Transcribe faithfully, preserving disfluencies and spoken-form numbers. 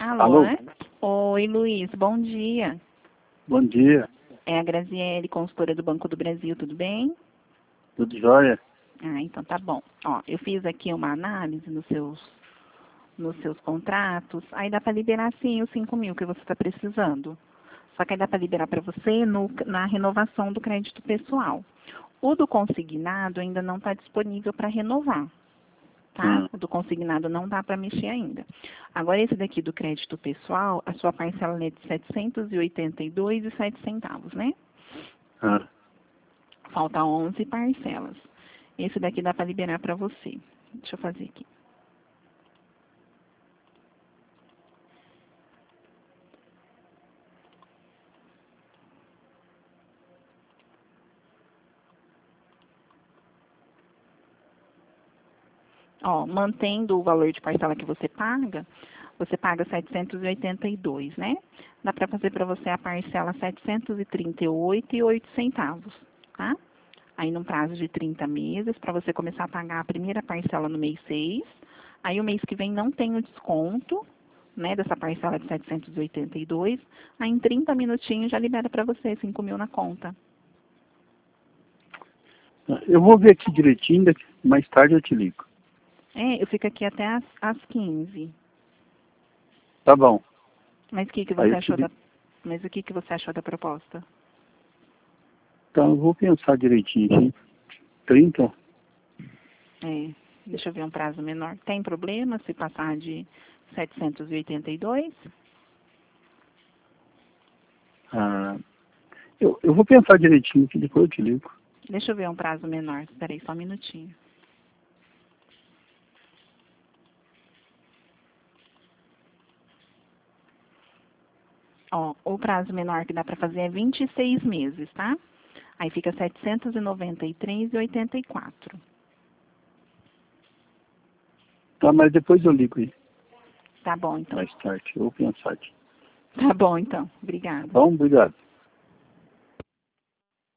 Alô? Alô? Oi, Luiz, bom dia. Bom dia, É a Graziele, consultora do Banco do Brasil, tudo bem? tudo jóia? Ah, então tá bom. Ó, eu fiz aqui uma análise nos seus, nos seus contratos, aí dá para liberar sim os cinco mil que você está precisando. Só que aí dá para liberar para você no, na renovação do crédito pessoal. O do consignado ainda não está disponível para renovar, tá? Hum. O do consignado não dá para mexer ainda. Agora, esse daqui do crédito pessoal, a sua parcela é de setecentos e oitenta e dois reais e sete centavos, né? Ah, Falta onze parcelas. Esse daqui dá para liberar para você. Deixa eu fazer aqui. Ó, mantendo o valor de parcela que você paga, você paga setecentos e oitenta e dois, né? Dá para fazer para você a parcela setecentos e trinta e oito reais e oito centavos, tá? Aí num prazo de trinta meses, para você começar a pagar a primeira parcela no mês seis. Aí o mês que vem não tem o desconto, né, dessa parcela de setecentos e oitenta e dois. Aí em trinta minutinhos já libera para você cinco mil na conta. eu vou ver aqui direitinho, daqui- mais tarde eu te ligo. É, eu fico aqui até às, às quinze. Tá bom. Mas o que, que Aí você eu te achou da, ligo. mas o que, que você achou da proposta? Então eu vou pensar direitinho aqui. trinta? É, deixa eu ver um prazo menor. Tem problema se passar de setecentos e oitenta e dois? Ah, eu, eu vou pensar direitinho aqui, depois eu te ligo. Deixa eu ver um prazo menor. Espera aí só um minutinho. Ó, o prazo menor que dá para fazer é vinte e seis meses, tá? Aí fica setecentos e noventa e três reais e oitenta e quatro. Tá, mas depois eu ligo aí, Tá bom, então. mais tarde. Eu vou pensar aqui. Tá bom, então. Obrigada. Tá bom? Obrigado.